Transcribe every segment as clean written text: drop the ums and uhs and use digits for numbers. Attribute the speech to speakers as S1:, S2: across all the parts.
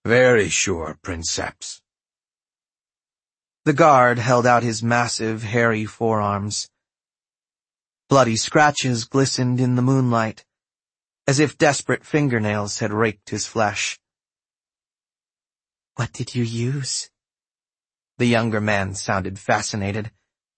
S1: Very sure, Princeps.
S2: The guard held out his massive, hairy forearms. Bloody scratches glistened in the moonlight, as if desperate fingernails had raked his flesh. "What did you use?" The younger man sounded fascinated.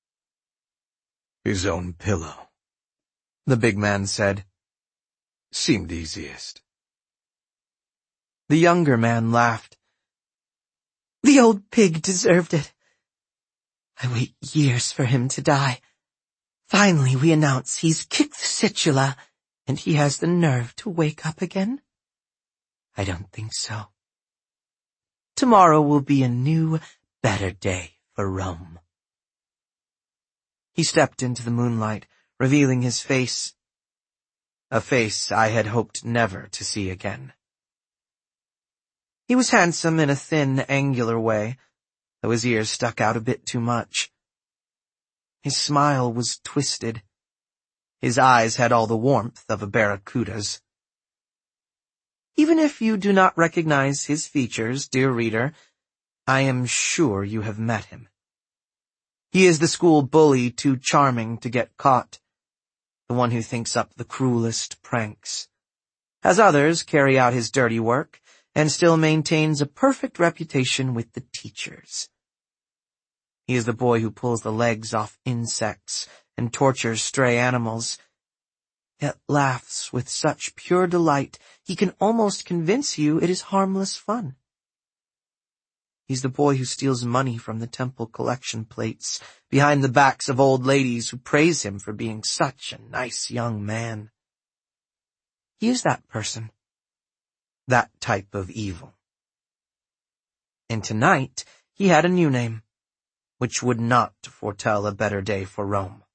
S1: "His own pillow,"
S2: the big man said.
S1: "Seemed easiest."
S2: The younger man laughed. "The old pig deserved it. I wait years for him to die. Finally we announce he's kicked the situla, and he has the nerve to wake up again? I don't think so. Tomorrow will be a new, better day for Rome." He stepped into the moonlight, revealing his face, a face I had hoped never to see again. He was handsome in a thin, angular way, though his ears stuck out a bit too much. His smile was twisted. His eyes had all the warmth of a barracuda's. Even if you do not recognize his features, dear reader, I am sure you have met him. He is the school bully too charming to get caught, the one who thinks up the cruelest pranks, has others carry out his dirty work, and still maintains a perfect reputation with the teachers. He is the boy who pulls the legs off insects and tortures stray animals, yet laughs with such pure delight he can almost convince you it is harmless fun. He's the boy who steals money from the temple collection plates behind the backs of old ladies who praise him for being such a nice young man. He is that person, that type of evil. And tonight he had a new name, which would not foretell a better day for Rome.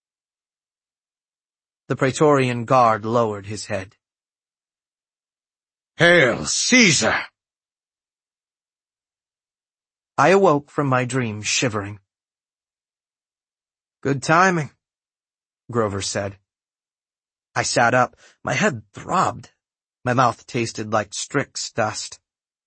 S2: The Praetorian guard lowered his head.
S1: "Hail, Caesar!"
S2: I awoke from my dream shivering. "Good timing," Grover said. I sat up. My head throbbed. My mouth tasted like Strix dust.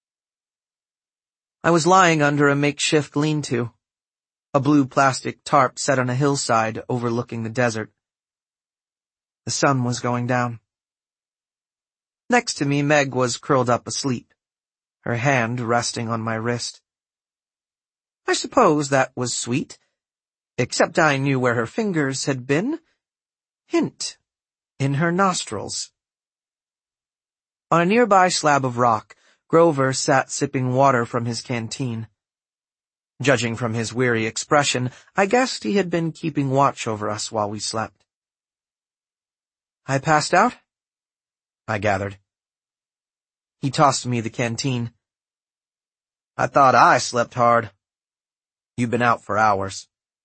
S2: I was lying under a makeshift lean-to, a blue plastic tarp set on a hillside overlooking the desert. The sun was going down. Next to me, Meg was curled up asleep, her hand resting on my wrist. I suppose that was sweet, except I knew where her fingers had been. Hint, in her nostrils. On a nearby slab of rock, Grover sat sipping water from his canteen. Judging from his weary expression, I guessed he had been keeping watch over us while we slept. "I passed out?" I gathered. He tossed me the canteen. "I thought I slept hard. You've been out for hours."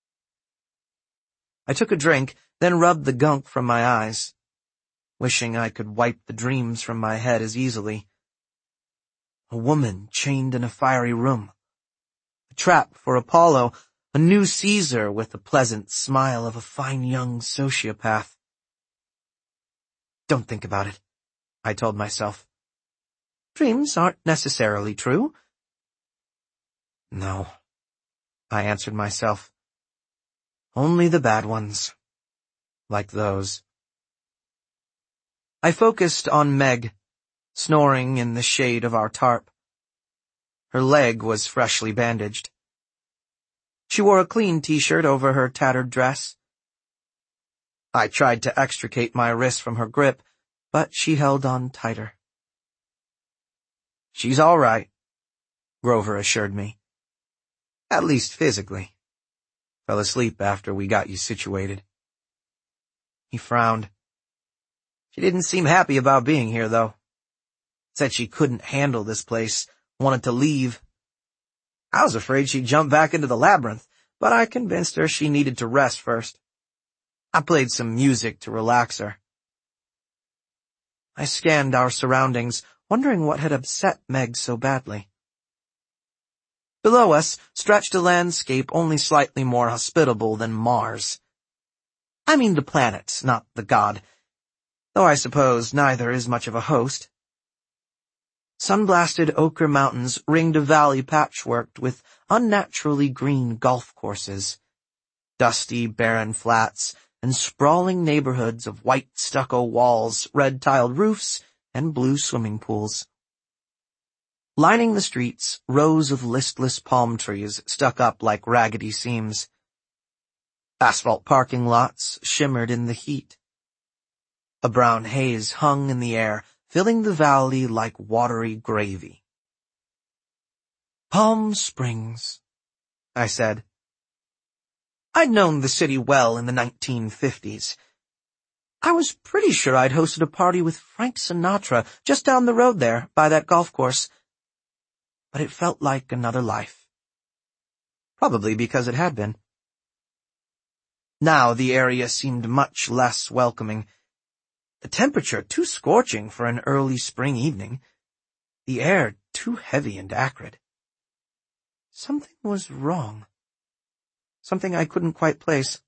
S2: I took a drink, then rubbed the gunk from my eyes, wishing I could wipe the dreams from my head as easily. A woman chained in a fiery room. A trap for Apollo, a new Caesar with the pleasant smile of a fine young sociopath. Don't think about it, I told myself. Dreams aren't necessarily true. No, I answered myself. Only the bad ones, like those. I focused on Meg, snoring in the shade of our tarp. Her leg was freshly bandaged. She wore a clean t-shirt over her tattered dress. I tried to extricate my wrist from her grip, but she held on tighter. "She's all right," Grover assured me. "At least physically. Fell asleep after we got you situated." He frowned. "She didn't seem happy about being here, though. Said she couldn't handle this place, wanted to leave. I was afraid she'd jump back into the labyrinth, but I convinced her she needed to rest first. I played some music to relax her." I scanned our surroundings, wondering what had upset Meg so badly. Below us stretched a landscape only slightly more hospitable than Mars. I mean the planet, not the god, though I suppose neither is much of a host. Sun-blasted ochre mountains ringed a valley patchworked with unnaturally green golf courses, dusty, barren flats, and sprawling neighborhoods of white stucco walls, red-tiled roofs, and blue swimming pools. Lining the streets, rows of listless palm trees stuck up like raggedy seams. Asphalt parking lots shimmered in the heat. A brown haze hung in the air, filling the valley like watery gravy. Palm Springs, I said. I'd known the city well in the 1950s. I was pretty sure I'd hosted a party with Frank Sinatra just down the road there, by that golf course. But it felt like another life. Probably because it had been. Now the area seemed much less welcoming. The temperature too scorching for an early spring evening. The air too heavy and acrid. Something was wrong. Something I couldn't quite place.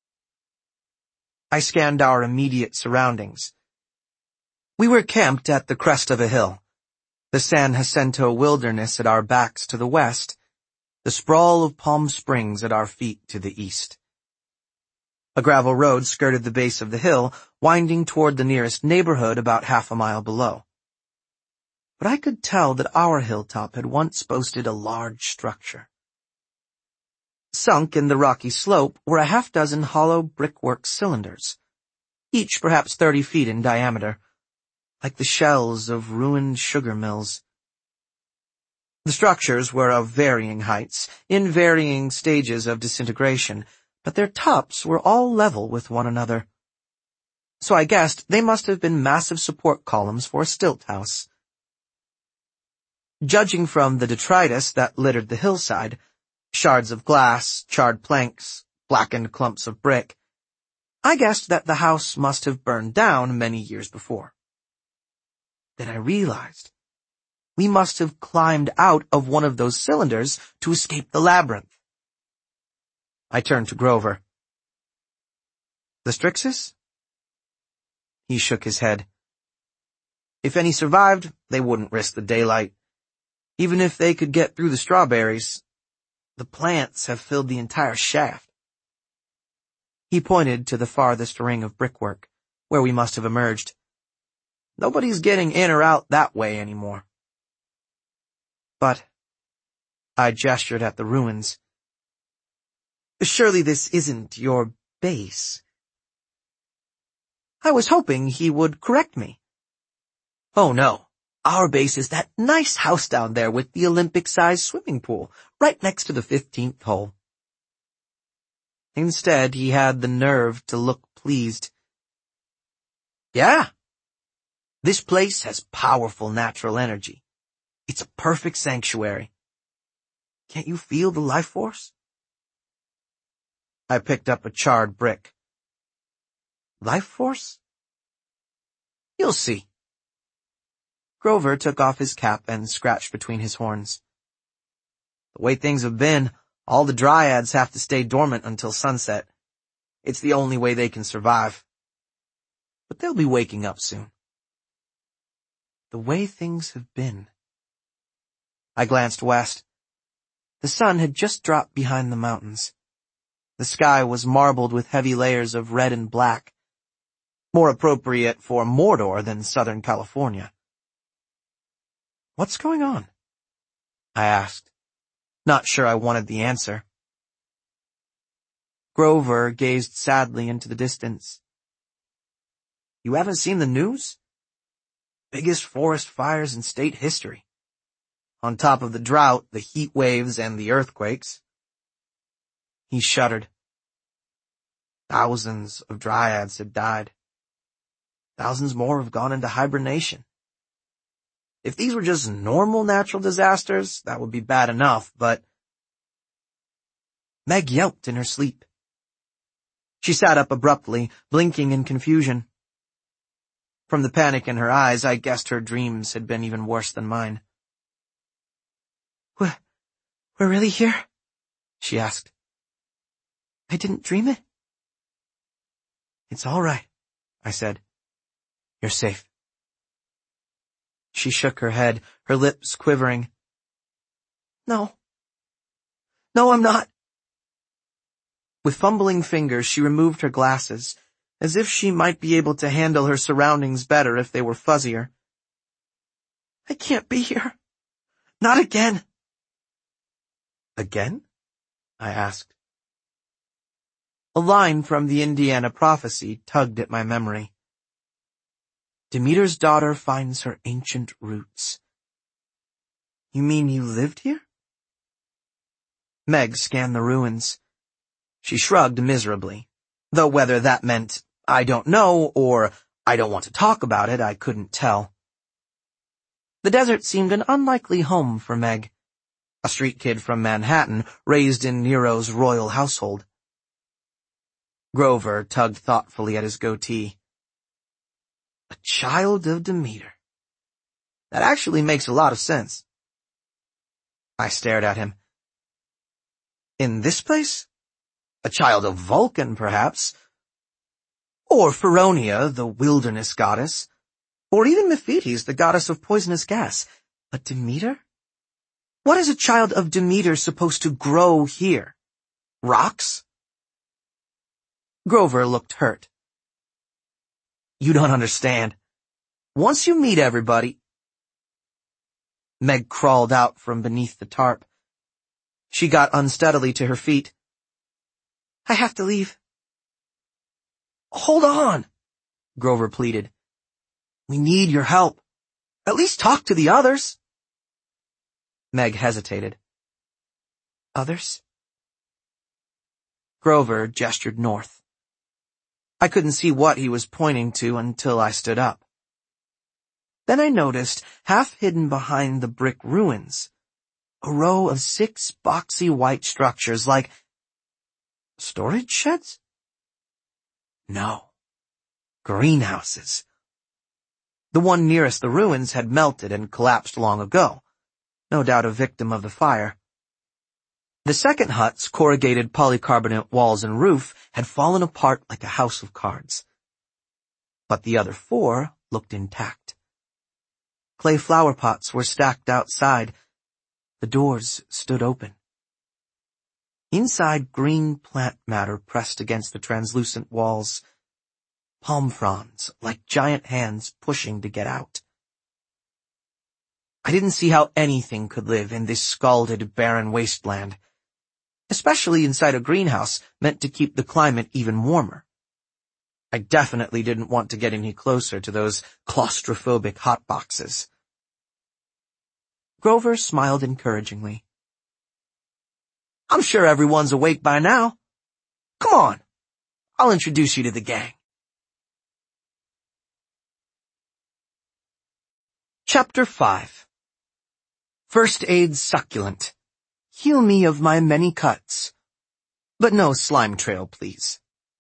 S2: I scanned our immediate surroundings. We were camped at the crest of a hill, the San Jacinto wilderness at our backs to the west, the sprawl of Palm Springs at our feet to the east. A gravel road skirted the base of the hill, winding toward the nearest neighborhood about half a mile below. But I could tell that our hilltop had once boasted a large structure. Sunk in the rocky slope were a half-dozen hollow brickwork cylinders, each perhaps 30 feet in diameter, like the shells of ruined sugar mills. The structures were of varying heights, in varying stages of disintegration, but their tops were all level with one another. So I guessed they must have been massive support columns for a stilt house. Judging from the detritus that littered the hillside, shards of glass, charred planks, blackened clumps of brick, I guessed that the house must have burned down many years before. Then I realized we must have climbed out of one of those cylinders to escape the labyrinth. I turned to Grover. The Strixes? He shook his head. If any survived, they wouldn't risk the daylight. Even if they could get through the strawberries, the plants have filled the entire shaft. He pointed to the farthest ring of brickwork, where we must have emerged. Nobody's getting in or out that way anymore. But I gestured at the ruins. Surely this isn't your base. I was hoping he would correct me. Oh no, our base is that nice house down there with the Olympic-sized swimming pool, right next to the 15th hole. Instead, he had the nerve to look pleased. Yeah. This place has powerful natural energy. It's a perfect sanctuary. Can't you feel the life force? I picked up a charred brick. Life force? You'll see. Grover took off his cap and scratched between his horns. The way things have been, all the dryads have to stay dormant until sunset. It's the only way they can survive. But they'll be waking up soon. The way things have been. I glanced west. The sun had just dropped behind the mountains. The sky was marbled with heavy layers of red and black, more appropriate for Mordor than Southern California. What's going on? I asked, not sure I wanted the answer. Grover gazed sadly into the distance. You haven't seen the news? Biggest forest fires in state history. On top of the drought, the heat waves, and the earthquakes. He shuddered. Thousands of dryads had died. Thousands more have gone into hibernation. If these were just normal natural disasters, that would be bad enough, but... Meg yelped in her sleep. She sat up abruptly, blinking in confusion. From the panic in her eyes, I guessed her dreams had been even worse than mine. We're really here? She asked. I didn't dream it? It's all right, I said. You're safe. She shook her head, her lips quivering. No. No, I'm not. With fumbling fingers, she removed her glasses, as if she might be able to handle her surroundings better if they were fuzzier. I can't be here. Not again. Again? I asked. A line from the Indiana prophecy tugged at my memory. Demeter's daughter finds her ancient roots. You mean you lived here? Meg scanned the ruins. She shrugged miserably, though whether that meant I don't know or I don't want to talk about it, I couldn't tell. The desert seemed an unlikely home for Meg, a street kid from Manhattan raised in Nero's royal household. Grover tugged thoughtfully at his goatee. A child of Demeter. That actually makes a lot of sense. I stared at him. In this place? A child of Vulcan, perhaps. Or Feronia, the wilderness goddess. Or even Mephites, the goddess of poisonous gas. But Demeter? What is a child of Demeter supposed to grow here? Rocks? Grover looked hurt. You don't understand. Once you meet everybody... Meg crawled out from beneath the tarp. She got unsteadily to her feet. I have to leave. Hold on, Grover pleaded. We need your help. At least talk to the others. Meg hesitated. Others? Grover gestured north. I couldn't see what he was pointing to until I stood up. Then I noticed, half hidden behind the brick ruins, a row of 6 boxy white structures like storage sheds? No. Greenhouses. The one nearest the ruins had melted and collapsed long ago, no doubt a victim of the fire. The second hut's corrugated polycarbonate walls and roof had fallen apart like a house of cards. But the other 4 looked intact. Clay flower pots were stacked outside. The doors stood open. Inside, green plant matter pressed against the translucent walls. Palm fronds, like giant hands pushing to get out. I didn't see how anything could live in this scalded, barren wasteland, especially inside a greenhouse meant to keep the climate even warmer. I definitely didn't want to get any closer to those claustrophobic hotboxes. Grover smiled encouragingly. I'm sure everyone's awake by now. Come on, I'll introduce you to the gang. Chapter 5. First Aid Succulent. Heal me of my many cuts. But no slime trail, please.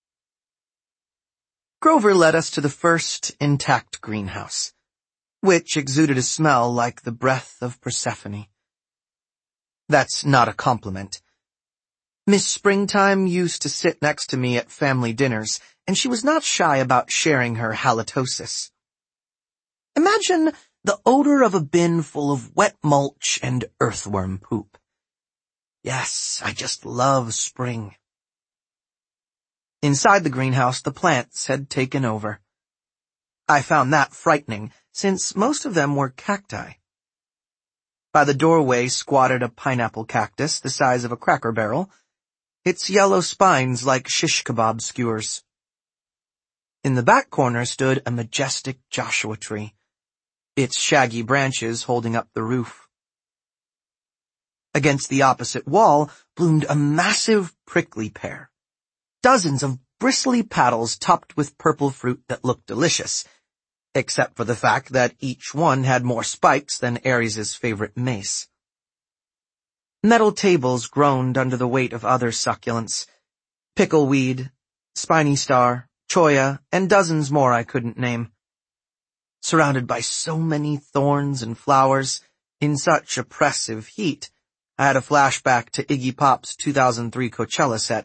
S2: Grover led us to the first intact greenhouse, which exuded a smell like the breath of Persephone. That's not a compliment. Miss Springtime used to sit next to me at family dinners, and she was not shy about sharing her halitosis. Imagine the odor of a bin full of wet mulch and earthworm poop. Yes, I just love spring. Inside the greenhouse, the plants had taken over. I found that frightening, since most of them were cacti. By the doorway squatted a pineapple cactus the size of a cracker barrel, its yellow spines like shish kebab skewers. In the back corner stood a majestic Joshua tree, its shaggy branches holding up the roof. Against the opposite wall bloomed a massive prickly pear, dozens of bristly petals topped with purple fruit that looked delicious, except for the fact that each one had more spikes than Ares' favorite mace. Metal tables groaned under the weight of other succulents, pickleweed, spiny star, cholla, and dozens more I couldn't name. Surrounded by so many thorns and flowers, in such oppressive heat, I had a flashback to Iggy Pop's 2003 Coachella set.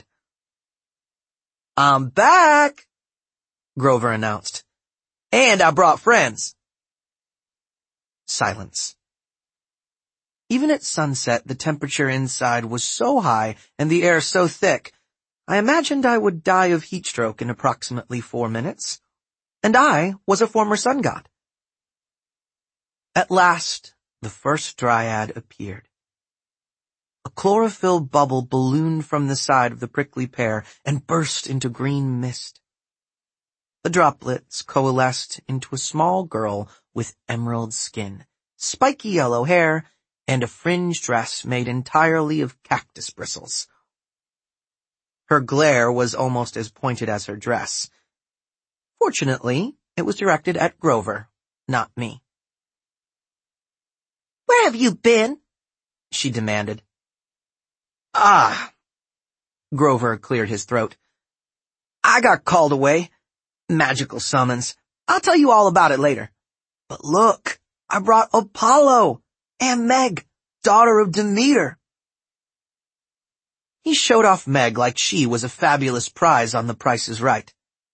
S2: I'm back, Grover announced. And I brought friends. silence. Even at sunset, the temperature inside was so high and the air so thick, I imagined I would die of heat stroke in approximately 4 minutes. And I was a former sun god. At last, the first dryad appeared. A chlorophyll bubble ballooned from the side of the prickly pear and burst into green mist. The droplets coalesced into a small girl with emerald skin, spiky yellow hair, and a fringe dress made entirely of cactus bristles. Her glare was almost as pointed as her dress. Fortunately, it was directed at Grover, not me.
S3: "Where have you been?"
S2: she demanded. "Ah," Grover cleared his throat. "I got called away. Magical summons. I'll tell you all about it later. But look, I brought Apollo and Meg, daughter of Demeter." He showed off Meg like she was a fabulous prize on The Price is Right.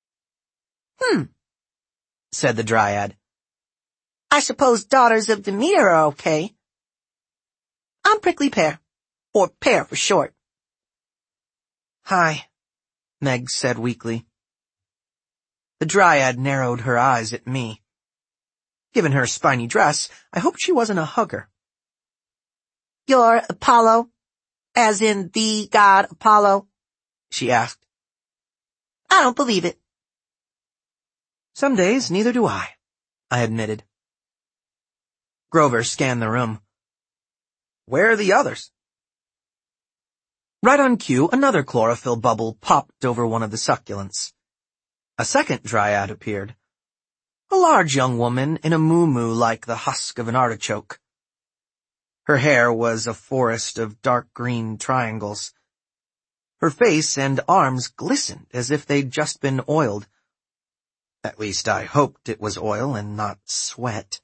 S3: Said the dryad. "I suppose daughters of Demeter are okay. I'm Prickly Pear, or Pear for short."
S2: "Hi," Meg said weakly. The dryad narrowed her eyes at me. Given her spiny dress, I hoped she wasn't a hugger.
S3: "You're Apollo, as in the god Apollo?"
S2: she asked.
S3: "I don't believe it."
S2: "Some days, neither do I admitted. Grover scanned the room. "Where are the others?" Right on cue, another chlorophyll bubble popped over one of the succulents. A second dryad appeared. A large young woman in a muumuu like the husk of an artichoke. Her hair was a forest of dark green triangles. Her face and arms glistened as if they'd just been oiled. At least I hoped it was oil and not sweat.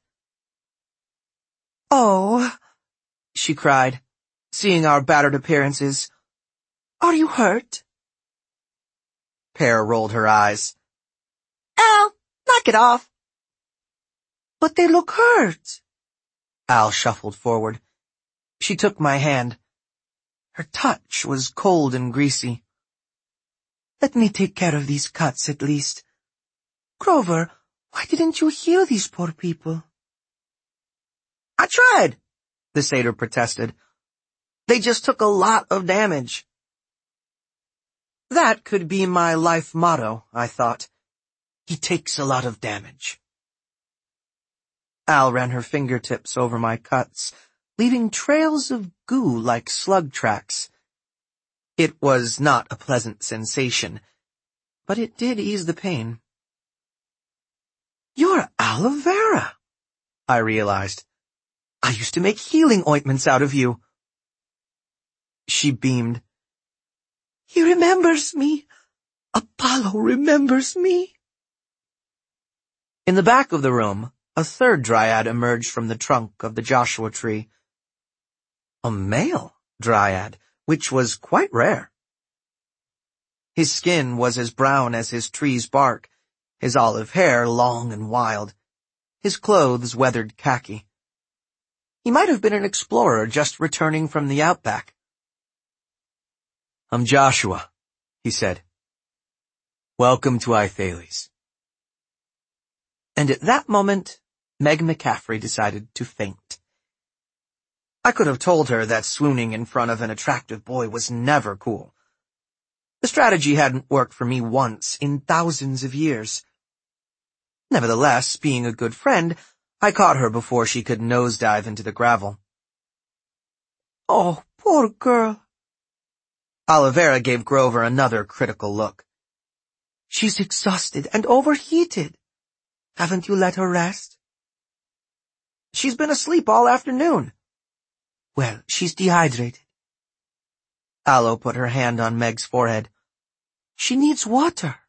S2: "Oh," she cried, seeing our battered appearances. "Are you hurt?" Pear rolled her eyes.
S3: "Al, knock it off."
S2: "But they look hurt." Al shuffled forward. She took my hand. Her touch was cold and greasy. "Let me take care of these cuts at least. Grover, why didn't you heal these poor people?" "I tried," the satyr protested. "They just took a lot of damage." That could be my life motto, I thought. He takes a lot of damage. Al ran her fingertips over my cuts, leaving trails of goo like slug tracks. It was not a pleasant sensation, but it did ease the pain. "You're aloe vera," I realized. "I used to make healing ointments out of you." She beamed. "He remembers me. Apollo remembers me." In the back of the room, a third dryad emerged from the trunk of the Joshua tree. A male dryad, which was quite rare. His skin was as brown as his tree's bark, his olive hair long and wild, his clothes weathered khaki. He might have been an explorer just returning from the outback. "I'm Joshua," he said. "Welcome to Ithales." And at that moment, Meg McCaffrey decided to faint. I could have told her that swooning in front of an attractive boy was never cool. The strategy hadn't worked for me once in thousands of years. Nevertheless, being a good friend, I caught her before she could nosedive into the gravel. "Oh, poor girl." Olivera gave Grover another critical look. "She's exhausted and overheated. Haven't you let her rest?" "She's been asleep all afternoon." "Well, she's dehydrated." Aloe put her hand on Meg's forehead. "She needs water."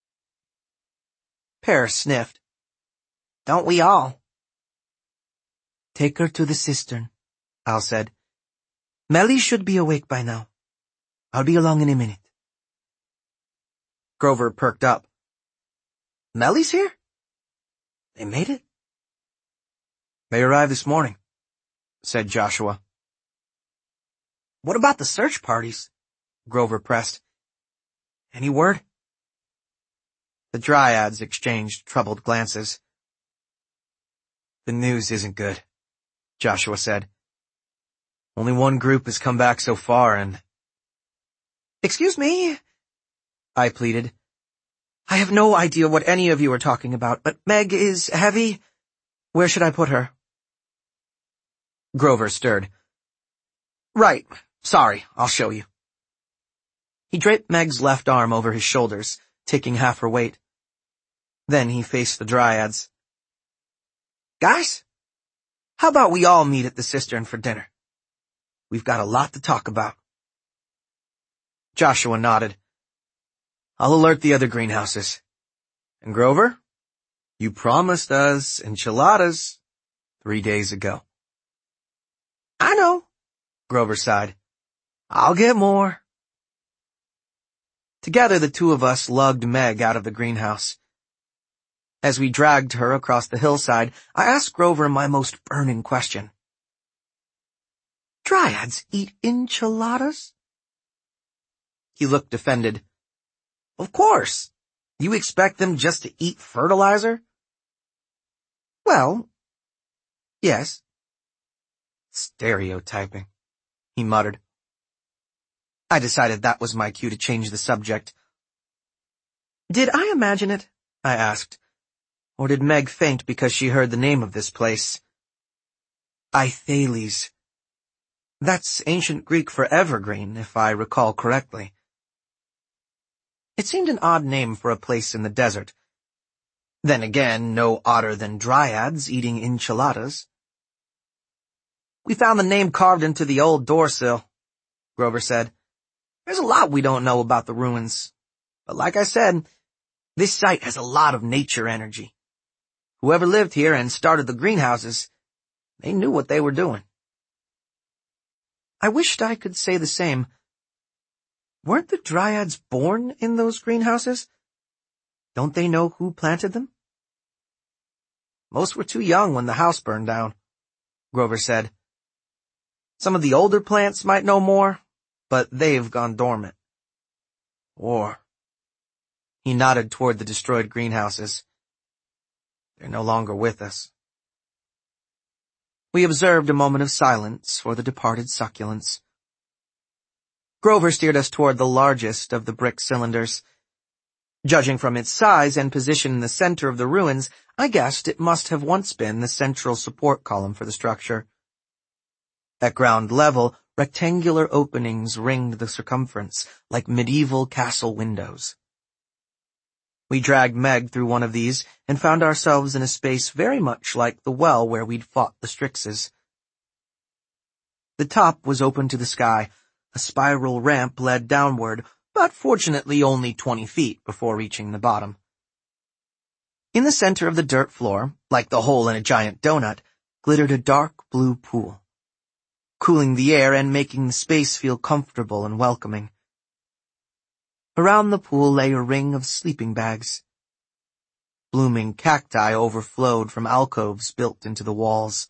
S2: Pear sniffed. "Don't we all?" "Take her to the cistern," Al said. "Melly should be awake by now. I'll be along in a minute." Grover perked up. "Melly's here? They made it?" They arrived this morning, said Joshua.
S3: What about the search parties?
S2: Grover pressed. Any word? The Dryads exchanged troubled glances. The news isn't good, Joshua said. Only one group has come back so far and...
S3: Excuse me, I pleaded. I have no idea what any of you are talking about, but Meg is heavy. Where should I put her?
S2: Grover stirred.
S3: Right. Sorry, I'll show you.
S2: He draped Meg's left arm over his shoulders, taking half her weight. Then he faced the Dryads.
S3: Guys, how about we all meet at the cistern for dinner? We've got a lot to talk about.
S2: Joshua nodded. I'll alert the other greenhouses. And Grover, you promised us enchiladas 3 days ago.
S3: I know,
S2: Grover sighed. I'll get more. Together, the two of us lugged Meg out of the greenhouse. As we dragged her across the hillside, I asked Grover my most burning question.
S3: Dryads eat enchiladas?
S2: He looked offended.
S3: Of course. You expect them just to eat fertilizer? Well, yes.
S2: Stereotyping, he muttered. I decided that was my cue to change the subject.
S3: Did I imagine it?
S2: I asked. Or did Meg faint because she heard the name of this place? Aithales. That's ancient Greek for evergreen, if I recall correctly. It seemed an odd name for a place in the desert. Then again, no odder than Dryads eating enchiladas.
S3: We found the name carved into the old door sill, Grover said. There's a lot we don't know about the ruins. But like I said, this site has a lot of nature energy. Whoever lived here and started the greenhouses, they knew what they were doing.
S2: I wished I could say the same. Weren't the Dryads born in those greenhouses? Don't they know who planted them?
S3: Most were too young when the house burned down, Grover said. Some of the older plants might know more, but they've gone dormant.
S2: Or... He nodded toward the destroyed greenhouses. They're no longer with us. We observed a moment of silence for the departed succulents. Grover steered us toward the largest of the brick cylinders. Judging from its size and position in the center of the ruins, I guessed it must have once been the central support column for the structure. At ground level, rectangular openings ringed the circumference, like medieval castle windows. We dragged Meg through one of these and found ourselves in a space very much like the well where we'd fought the Strixes. The top was open to the sky. A spiral ramp led downward, but fortunately only 20 feet before reaching the bottom. In the center of the dirt floor, like the hole in a giant donut, glittered a dark blue pool, cooling the air and making the space feel comfortable and welcoming. Around the pool lay a ring of sleeping bags. Blooming cacti overflowed from alcoves built into the walls.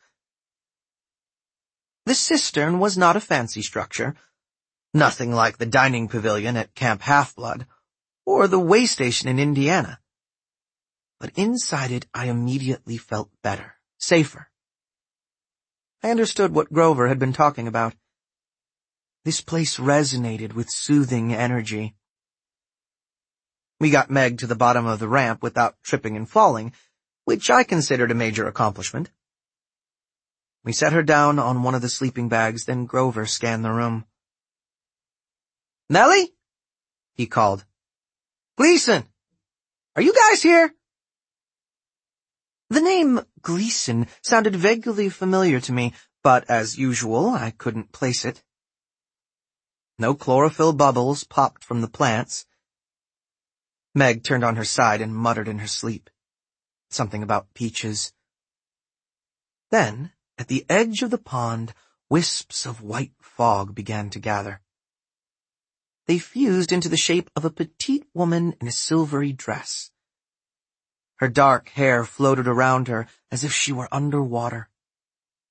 S2: The cistern was not a fancy structure, nothing like the dining pavilion at Camp Half-Blood, or the way station in Indiana. But inside it I immediately felt better, safer. I understood what Grover had been talking about. This place resonated with soothing energy. We got Meg to the bottom of the ramp without tripping and falling, which I considered a major accomplishment. We set her down on one of the sleeping bags, then Grover scanned the room.
S3: Nellie?
S2: He called.
S3: Gleason! Are you guys here?
S2: The name Gleason sounded vaguely familiar to me, but as usual, I couldn't place it. No chlorophyll bubbles popped from the plants. Meg turned on her side and muttered in her sleep. Something about peaches. Then, at the edge of the pond, wisps of white fog began to gather. They fused into the shape of a petite woman in a silvery dress. Her dark hair floated around her as if she were underwater,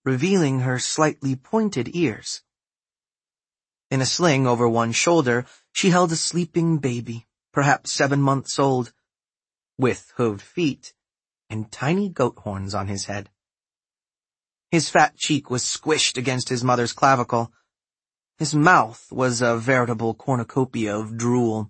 S2: revealing her slightly pointed ears. In a sling over one shoulder, she held a sleeping baby, perhaps 7 months old, with hooved feet and tiny goat horns on his head. His fat cheek was squished against his mother's clavicle. His mouth was a veritable cornucopia of drool.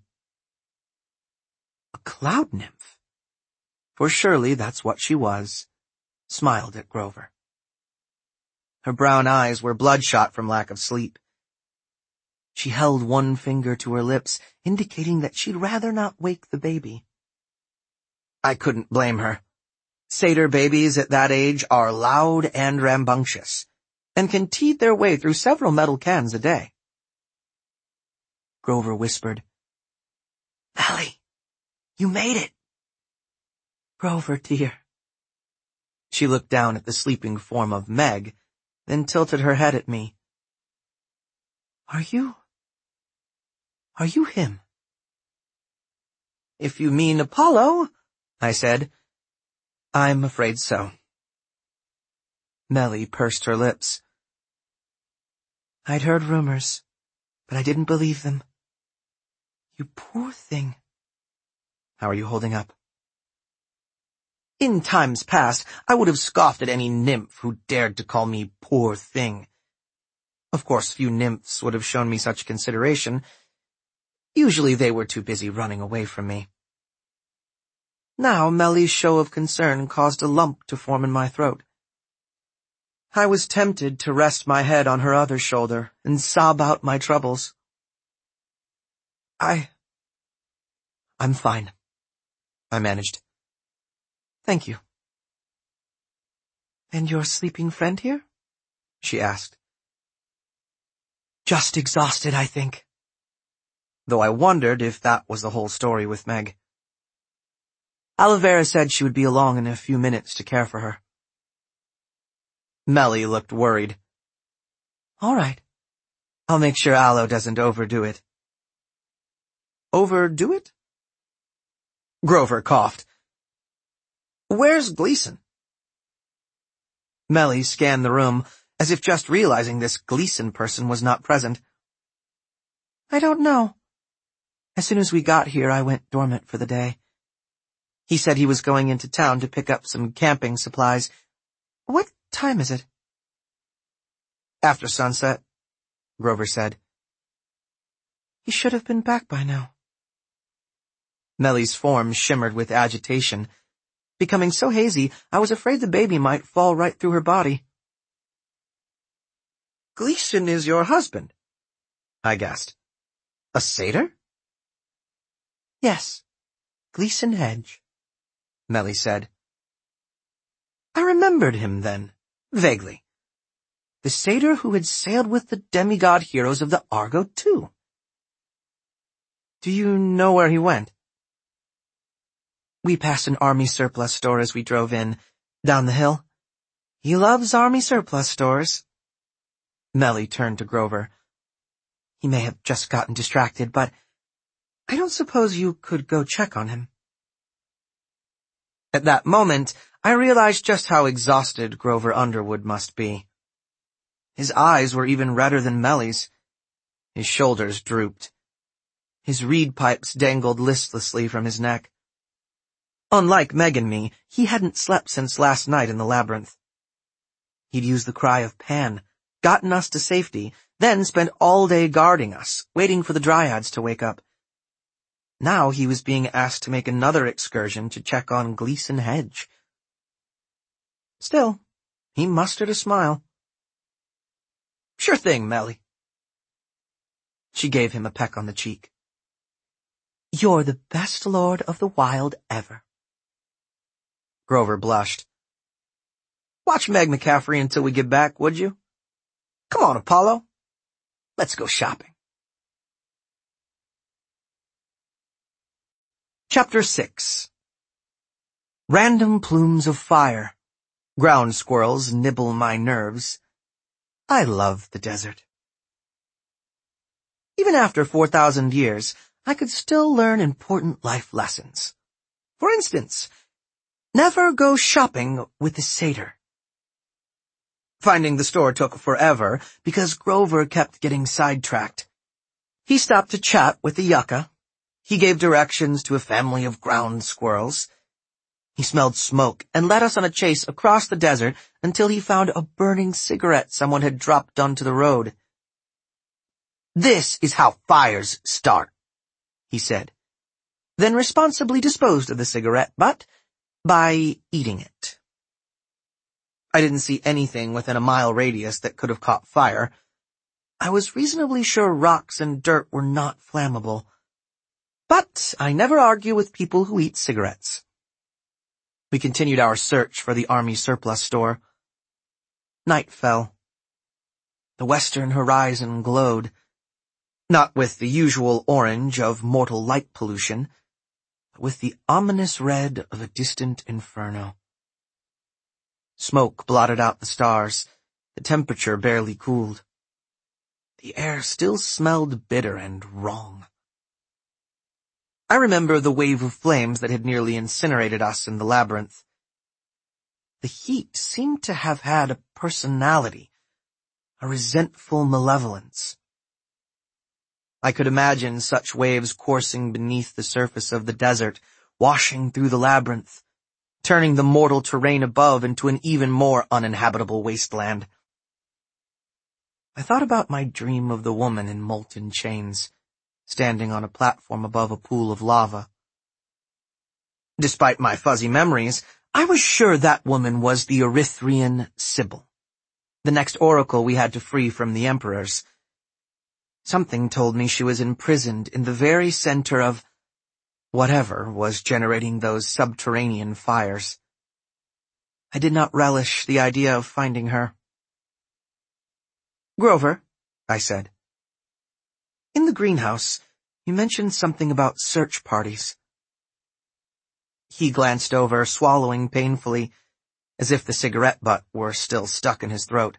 S2: A cloud nymph, for surely that's what she was, smiled at Grover. Her brown eyes were bloodshot from lack of sleep. She held one finger to her lips, indicating that she'd rather not wake the baby. I couldn't blame her. Satyr babies at that age are loud and rambunctious, and can teeth their way through several metal cans a day. Grover whispered, "Melly, you made it." "Grover, dear." She looked down at the sleeping form of Meg, then tilted her head at me. Are you him?" "If you mean Apollo," I said. "I'm afraid so." Melly pursed her lips. "I'd heard rumors, but I didn't believe them. You poor thing. How are you holding up?" In times past, I would have scoffed at any nymph who dared to call me poor thing. Of course, few nymphs would have shown me such consideration. Usually they were too busy running away from me. Now Melly's show of concern caused a lump to form in my throat. I was tempted to rest my head on her other shoulder and sob out my troubles. I'm fine," I managed. "Thank you." "And your sleeping friend here?" she asked. "Just exhausted, I think." Though I wondered if that was the whole story with Meg. Olivera said she would be along in a few minutes to care for her. Melly looked worried. "All right. I'll make sure Aloe doesn't overdo it." "Overdo it?" Grover coughed. "Where's Gleason?" Melly scanned the room, as if just realizing this Gleason person was not present. "I don't know. As soon as we got here, I went dormant for the day. He said he was going into town to pick up some camping supplies. What time is it?" "After sunset," Grover said. "He should have been back by now." Melly's form shimmered with agitation. Becoming so hazy, I was afraid the baby might fall right through her body. "Gleason is your husband?" I gasped. "A satyr?" "Yes, Gleason Hedge," Melly said. I remembered him then, vaguely. The satyr who had sailed with the demigod heroes of the Argo II. "Do you know where he went?" "We passed an army surplus store as we drove in, down the hill. He loves army surplus stores." Melly turned to Grover. "He may have just gotten distracted, but I don't suppose you could go check on him." At that moment, I realized just how exhausted Grover Underwood must be. His eyes were even redder than Melly's. His shoulders drooped. His reed pipes dangled listlessly from his neck. Unlike Meg and me, he hadn't slept since last night in the labyrinth. He'd used the cry of Pan, gotten us to safety, then spent all day guarding us, waiting for the dryads to wake up. Now he was being asked to make another excursion to check on Gleason Hedge. Still, he mustered a smile. "Sure thing, Melly." She gave him a peck on the cheek. "You're the best lord of the wild ever." Grover blushed. "Watch Meg McCaffrey until we get back, would you? Come on, Apollo. Let's go shopping." Chapter 6. Random plumes of fire. Ground squirrels nibble my nerves. I love the desert. Even after 4,000 years, I could still learn important life lessons. For instance, never go shopping with a satyr. Finding the store took forever because Grover kept getting sidetracked. He stopped to chat with the yucca. He gave directions to a family of ground squirrels. He smelled smoke and led us on a chase across the desert until he found a burning cigarette someone had dropped onto the road. "This is how fires start," he said, then responsibly disposed of the cigarette butt by eating it. I didn't see anything within a mile radius that could have caught fire. I was reasonably sure rocks and dirt were not flammable. But I never argue with people who eat cigarettes. We continued our search for the army surplus store. Night fell. The western horizon glowed, not with the usual orange of mortal light pollution, but with the ominous red of a distant inferno. Smoke blotted out the stars. The temperature barely cooled. The air still smelled bitter and wrong. I remember the wave of flames that had nearly incinerated us in the labyrinth. The heat seemed to have had a personality, a resentful malevolence. I could imagine such waves coursing beneath the surface of the desert, washing through the labyrinth, turning the mortal terrain above into an even more uninhabitable wasteland. I thought about my dream of the woman in molten chains, standing on a platform above a pool of lava. Despite my fuzzy memories, I was sure that woman was the Erythrian Sibyl, the next oracle we had to free from the emperors. Something told me she was imprisoned in the very center of whatever was generating those subterranean fires. I did not relish the idea of finding her. "Grover," I said, "in the greenhouse, you mentioned something about search parties." He glanced over, swallowing painfully, as if the cigarette butt were still stuck in his throat.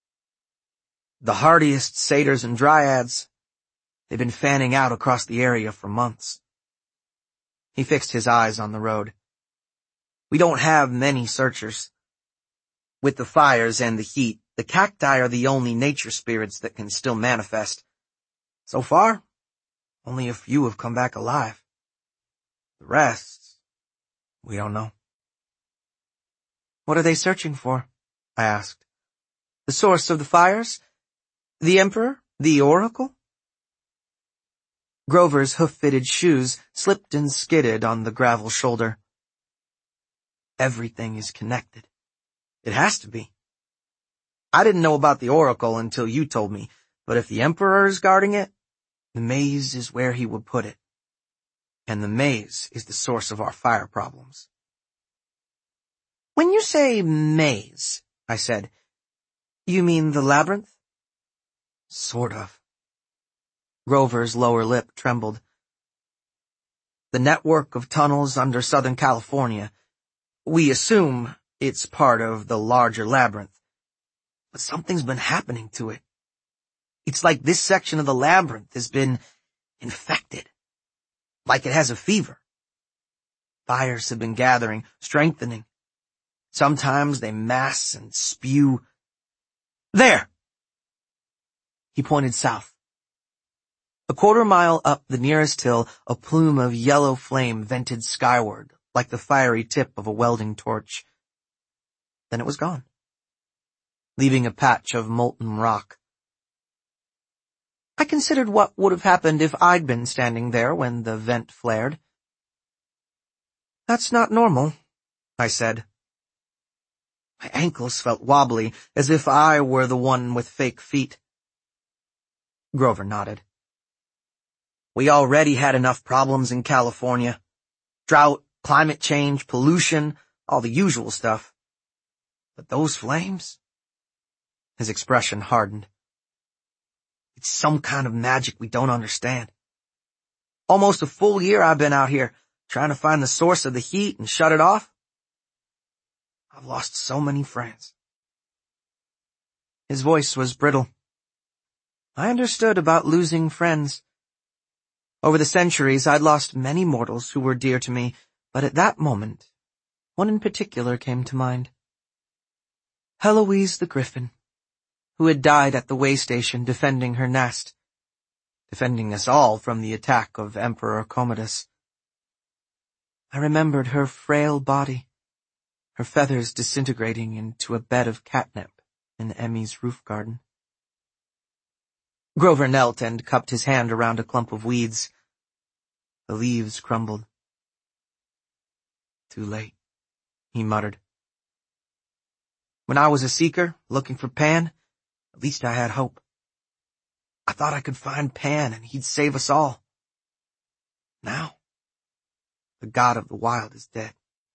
S2: "The hardiest satyrs and dryads. They've been fanning out across the area for months." He fixed his eyes on the road. "We don't have many searchers. With the fires and the heat, the cacti are the only nature spirits that can still manifest. So far, only a few have come back alive. The rest, we don't know." "What are they searching for?" I asked. "The source of the fires? The Emperor? The Oracle?" Grover's hoof-fitted shoes slipped and skidded on the gravel shoulder. "Everything is connected. It has to be. I didn't know about the Oracle until you told me, but if the Emperor is guarding it, the maze is where he would put it. And the maze is the source of our fire problems." "When you say maze," I said, "you mean the labyrinth?" "Sort of." Grover's lower lip trembled. "The network of tunnels under Southern California. We assume it's part of the larger labyrinth. But something's been happening to it. It's like this section of the labyrinth has been infected. Like it has a fever. Fires have been gathering, strengthening. Sometimes they mass and spew. There!" He pointed south. A quarter-mile up the nearest hill, a plume of yellow flame vented skyward, like the fiery tip of a welding torch. Then it was gone, leaving a patch of molten rock. I considered what would have happened if I'd been standing there when the vent flared. "That's not normal," I said. My ankles felt wobbly, as if I were the one with fake feet. Grover nodded. "We already had enough problems in California. Drought, climate change, pollution, all the usual stuff. But those flames?" His expression hardened. "It's some kind of magic we don't understand. Almost a full year I've been out here, trying to find the source of the heat and shut it off. I've lost so many friends." His voice was brittle. I understood about losing friends. Over the centuries, I'd lost many mortals who were dear to me, but at that moment, one in particular came to mind. Heloise the Griffin, who had died at the way station defending her nest, defending us all from the attack of Emperor Commodus. I remembered her frail body, her feathers disintegrating into a bed of catnip in Emmy's roof garden. Grover knelt and cupped his hand around a clump of weeds. The leaves crumbled. Too late, he muttered. When I was a seeker, looking for Pan, at least I had hope. I thought I could find Pan and he'd save us all. Now, the god of the wild is dead.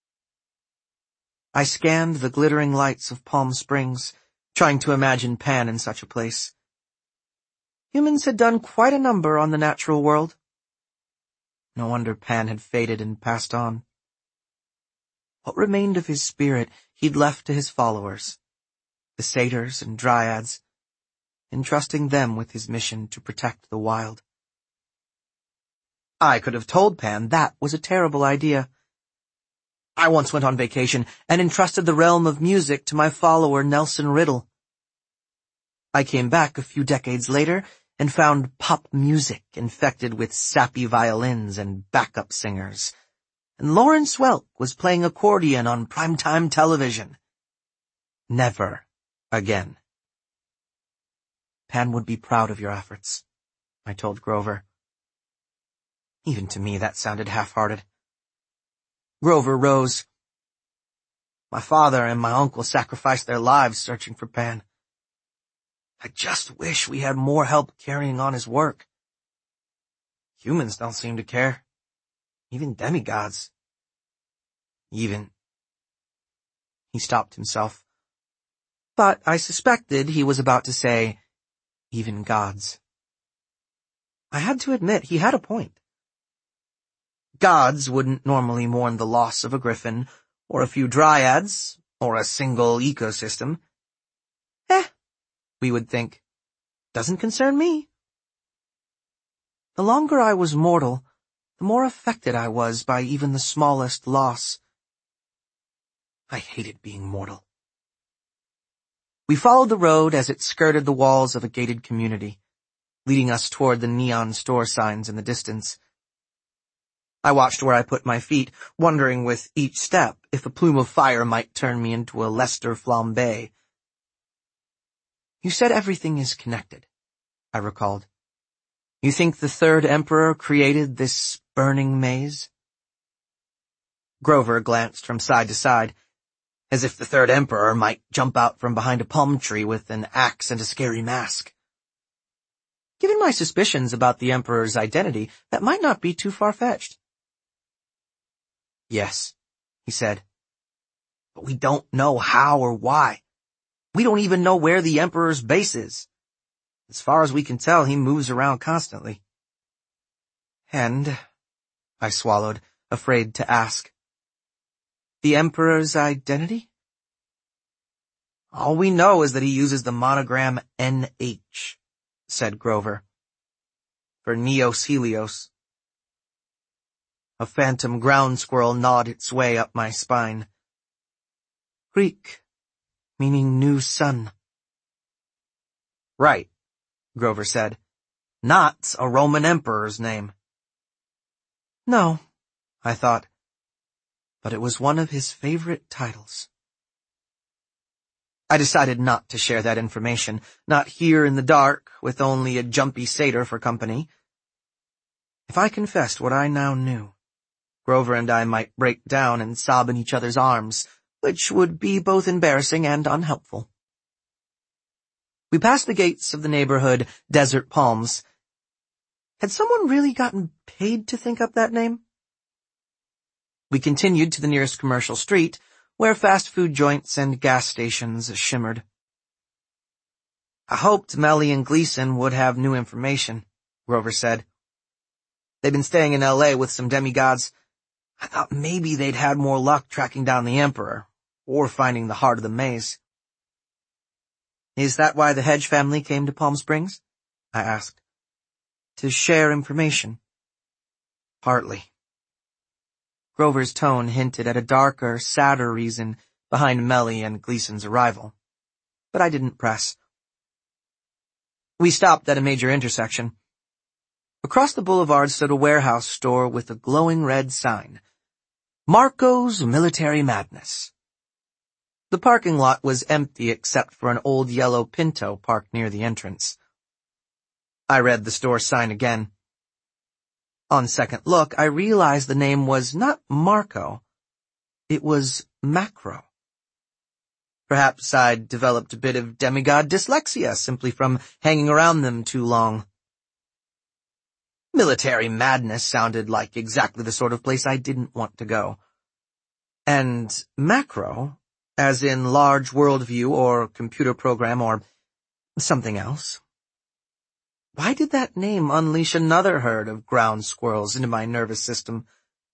S2: I scanned the glittering lights of Palm Springs, trying to imagine Pan in such a place. Humans had done quite a number on the natural world. No wonder Pan had faded and passed on. What remained of his spirit he'd left to his followers, the satyrs and dryads, entrusting them with his mission to protect the wild. I could have told Pan that was a terrible idea. I once went on vacation and entrusted the realm of music to my follower Nelson Riddle. I came back a few decades later and found pop music infected with sappy violins and backup singers, and Lawrence Welk was playing accordion on primetime television. Never again. Pan would be proud of your efforts, I told Grover. Even to me that sounded half-hearted. Grover rose. My father and my uncle sacrificed their lives searching for Pan. I just wish we had more help carrying on his work. Humans don't seem to care. Even demigods. He stopped himself. But I suspected he was about to say, even gods. I had to admit he had a point. Gods wouldn't normally mourn the loss of a griffin, or a few dryads, or a single ecosystem. We would think, doesn't concern me. The longer I was mortal, the more affected I was by even the smallest loss. I hated being mortal. We followed the road as it skirted the walls of a gated community, leading us toward the neon store signs in the distance. I watched where I put my feet, wondering with each step if a plume of fire might turn me into a Leicester flambe. You said everything is connected, I recalled. You think the third emperor created this burning maze? Grover glanced from side to side, as if the third emperor might jump out from behind a palm tree with an axe and a scary mask. Given my suspicions about the emperor's identity, that might not be too far-fetched. Yes, he said, but we don't know how or why. We don't even know where the emperor's base is. As far as we can tell, he moves around constantly. And, I swallowed, afraid to ask, the emperor's identity? All we know is that he uses the monogram NH, said Grover, for Neos Helios. A phantom ground squirrel gnawed its way up my spine. Greek, meaning new sun. Right, Grover said. Not a Roman emperor's name. No, I thought, but it was one of his favorite titles. I decided not to share that information, not here in the dark with only a jumpy satyr for company. If I confessed what I now knew, Grover and I might break down and sob in each other's arms, which would be both embarrassing and unhelpful. We passed the gates of the neighborhood Desert Palms. Had someone really gotten paid to think up that name? We continued to the nearest commercial street, where fast food joints and gas stations shimmered. I hoped Melly and Gleason would have new information, Grover said. They've been staying in L.A. with some demigods. I thought maybe they'd had more luck tracking down the Emperor, or finding the heart of the maze. Is that why the Hedge family came to Palm Springs? I asked. To share information. Partly. Grover's tone hinted at a darker, sadder reason behind Melly and Gleason's arrival. but I didn't press. We stopped at a major intersection. Across the boulevard stood a warehouse store with a glowing red sign. Marco's Military Madness. The parking lot was empty except for an old yellow Pinto parked near the entrance. I read the store sign again. On second look, I realized the name was not Marco. It was Macro. Perhaps I'd developed a bit of demigod dyslexia simply from hanging around them too long. Military Madness sounded like exactly the sort of place I didn't want to go. And Macro, as in large worldview or computer program or something else. Why did that name unleash another herd of ground squirrels into my nervous system?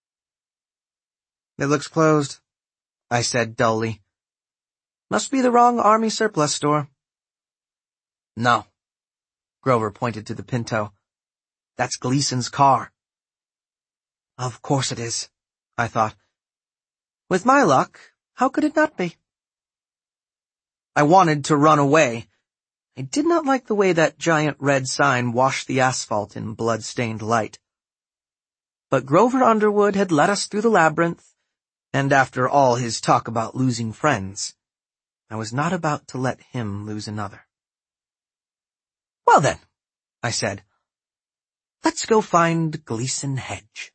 S2: It looks closed, I said dully. Must be the wrong army surplus store. No. Grover pointed to the Pinto. That's Gleason's car. Of course it is, I thought. With my luck, how could it not be? I wanted to run away. I did not like the way that giant red sign washed the asphalt in blood-stained light. But Grover Underwood had led us through the labyrinth, and after all his talk about losing friends, I was not about to let him lose another. Well then, I said, let's go find Gleason Hedge.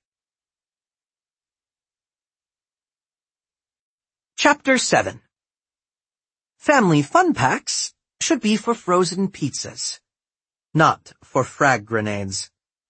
S2: Chapter 7. Family fun packs should be for frozen pizzas, not for frag grenades.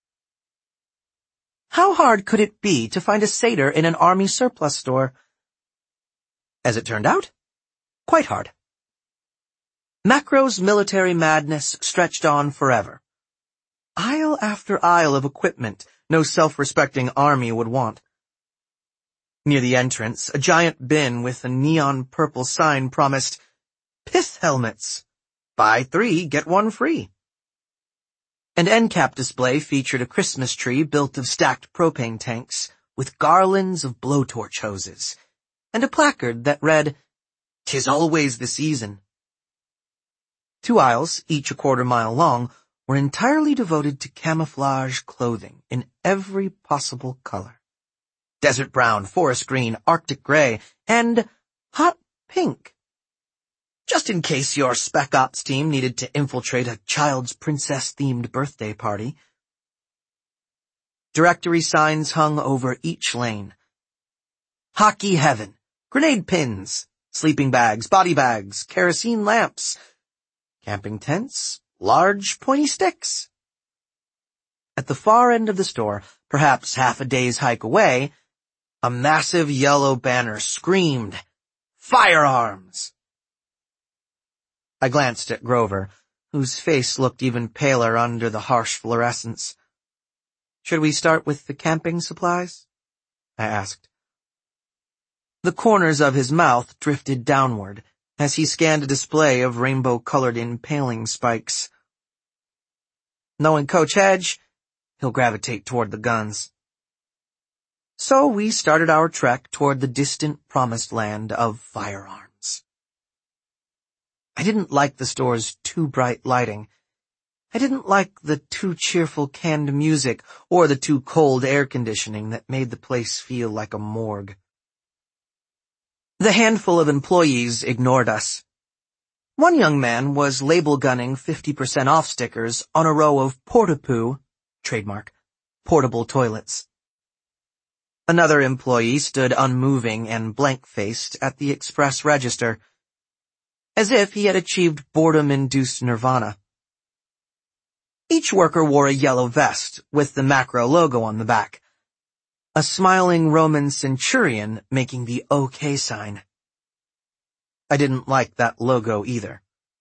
S2: How hard could it be to find a satyr in an army surplus store? As it turned out, quite hard. Macro's Military Madness stretched on forever. Aisle after aisle of equipment no self-respecting army would want. Near the entrance, a giant bin with a neon purple sign promised pith helmets. Buy 3, get 1 free. An end cap display featured a Christmas tree built of stacked propane tanks with garlands of blowtorch hoses, and a placard that read, "'Tis always the season." 2 aisles, each a quarter-mile long, were entirely devoted to camouflage clothing in every possible color. Desert brown, forest green, arctic gray, and hot pink. Just in case your Spec Ops team needed to infiltrate a child's princess-themed birthday party. Directory signs hung over each lane. Hockey heaven, grenade pins, sleeping bags, body bags, kerosene lamps, camping tents, large pointy sticks. At the far end of the store, perhaps half a day's hike away, a massive yellow banner screamed, "Firearms!" I glanced at Grover, whose face looked even paler under the harsh fluorescence. Should we start with the camping supplies? I asked. The corners of his mouth drifted downward as he scanned a display of rainbow-colored impaling spikes. Knowing Coach Hedge, he'll gravitate toward the guns. So we started our trek toward the distant promised land of firearms. I didn't like the store's too bright lighting. I didn't like the too cheerful canned music or the too cold air conditioning that made the place feel like a morgue. The handful of employees ignored us. One young man was label gunning 50% off stickers on a row of Portapoo, trademark, portable toilets. Another employee stood unmoving and blank-faced at the express register, as if he had achieved boredom-induced nirvana. Each worker wore a yellow vest with the Macro logo on the back, a smiling Roman centurion making the OK sign. I didn't like that logo either.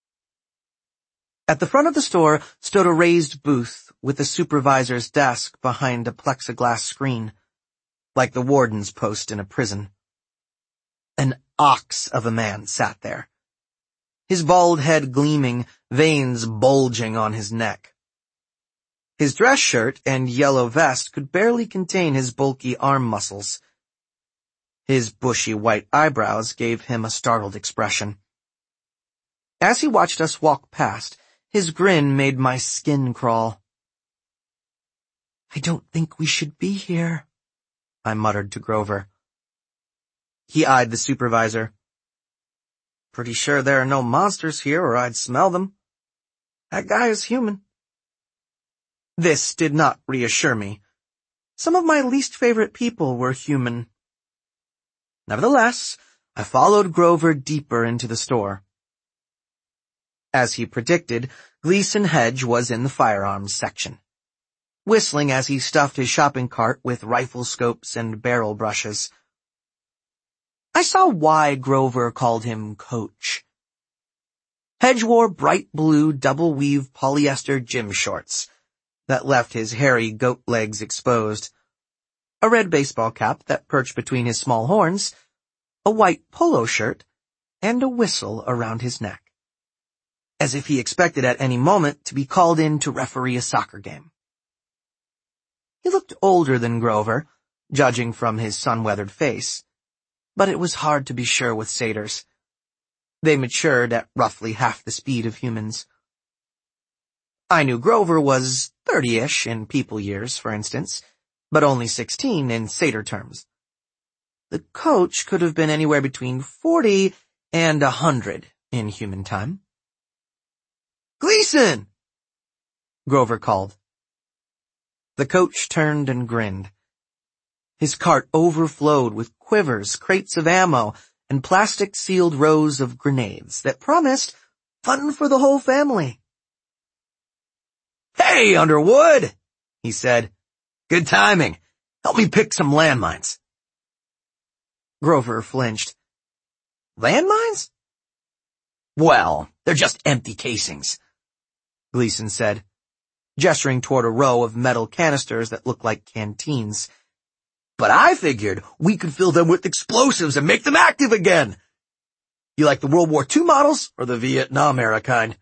S2: At the front of the store stood a raised booth with the supervisor's desk behind a plexiglass screen, like the warden's post in a prison. An ox of a man sat there, his bald head gleaming, veins bulging on his neck. His dress shirt and yellow vest could barely contain his bulky arm muscles. His bushy white eyebrows gave him a startled expression. As he watched us walk past, his grin made my skin crawl. "I don't think we should be here," I muttered to Grover. He eyed the supervisor. "Pretty sure there are no monsters here or I'd smell them. That guy is human." This did not reassure me. Some of my least favorite people were human. Nevertheless, I followed Grover deeper into the store. As he predicted, Gleason Hedge was in the firearms section, whistling as he stuffed his shopping cart with rifle scopes and barrel brushes. I saw why Grover called him Coach. Hedge wore bright blue double-weave polyester gym shorts that left his hairy goat legs exposed, a red baseball cap that perched between his small horns, a white polo shirt, and a whistle around his neck, as if he expected at any moment to be called in to referee a soccer game. He looked older than Grover, judging from his sun-weathered face, but it was hard to be sure with satyrs. They matured at roughly half the speed of humans. I knew Grover was 30-ish in people years, for instance, but only 16 in satyr terms. The Coach could have been anywhere between 40 and 100 in human time. "Gleason!" Grover called. The Coach turned and grinned. His cart overflowed with quivers, crates of ammo, and plastic-sealed rows of grenades that promised fun for the whole family.
S1: "Hey, Underwood," he said. "Good timing. Help me pick some landmines."
S2: Grover flinched. "Landmines?"
S1: "Well, they're just empty casings,"
S2: Gleason said, gesturing toward a row of metal canisters that looked like canteens.
S1: "But I figured we could fill them with explosives and make them active again. You like the World War II models or the Vietnam-era kind?"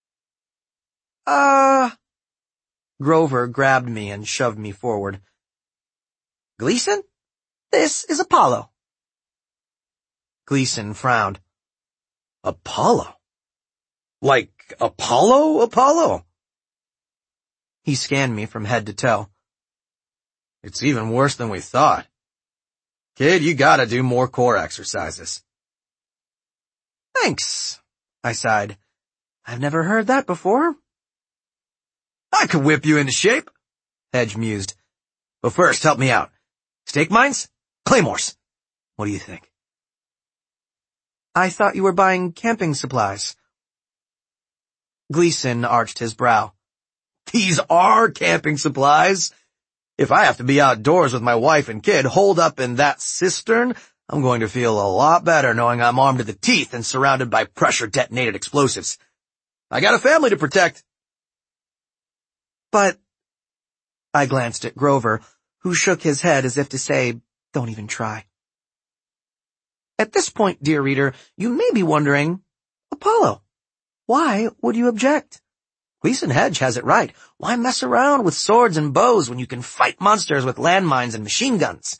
S2: Grover grabbed me and shoved me forward. "Gleason, this is Apollo." Gleason frowned.
S1: "Apollo? Like Apollo?
S2: He scanned me from head to toe.
S1: It's even worse than we thought. Kid, you gotta do more core exercises."
S2: "Thanks," I sighed. "I've never heard that before."
S1: "I could whip you into shape," Hedge mused. "But first, help me out. Stake mines? Claymores. What do you think?"
S2: "I thought you were buying camping supplies." Gleason arched his brow.
S1: "These are camping supplies. If I have to be outdoors with my wife and kid holed up in that cistern, I'm going to feel a lot better knowing I'm armed to the teeth and surrounded by pressure-detonated explosives. I got a family to protect."
S2: "But—" I glanced at Grover, who shook his head as if to say, "Don't even try." At this point, dear reader, you may be wondering, Apollo, why would you object? Gleason Hedge has it right. Why mess around with swords and bows when you can fight monsters with landmines and machine guns?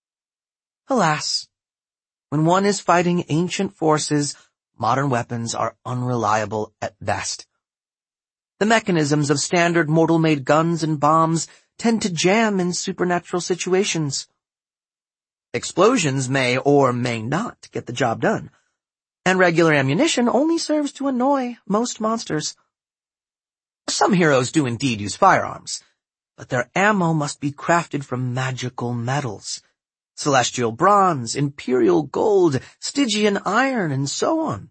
S2: Alas, when one is fighting ancient forces, modern weapons are unreliable at best. The mechanisms of standard mortal-made guns and bombs tend to jam in supernatural situations. Explosions may or may not get the job done, and regular ammunition only serves to annoy most monsters. Some heroes do indeed use firearms, but their ammo must be crafted from magical metals, celestial bronze, imperial gold, Stygian iron, and so on.